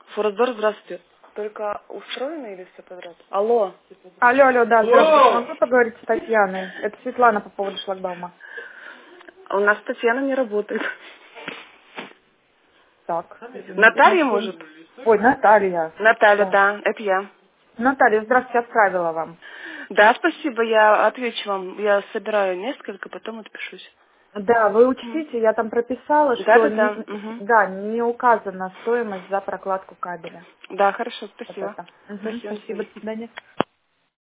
Форсдор, здравствуйте. Только устроено или все подряд? Алло. Алло, да, здравствуйте. Могу поговорить с Татьяной? Это Светлана по поводу шлагбаума. У нас Татьяна не работает. Так, извините. Наталья, может? Ой, Наталья. Наталья, Да. да, это я. Наталья, здравствуйте, отправила вам. Да, спасибо, я отвечу вам. Я собираю несколько, потом отпишусь. Да, вы учтите, я там прописала, что Да. Угу. не указана стоимость за прокладку кабеля. Да, хорошо, Вот спасибо. это. Спасибо, до Спасибо, свидания. до свидания.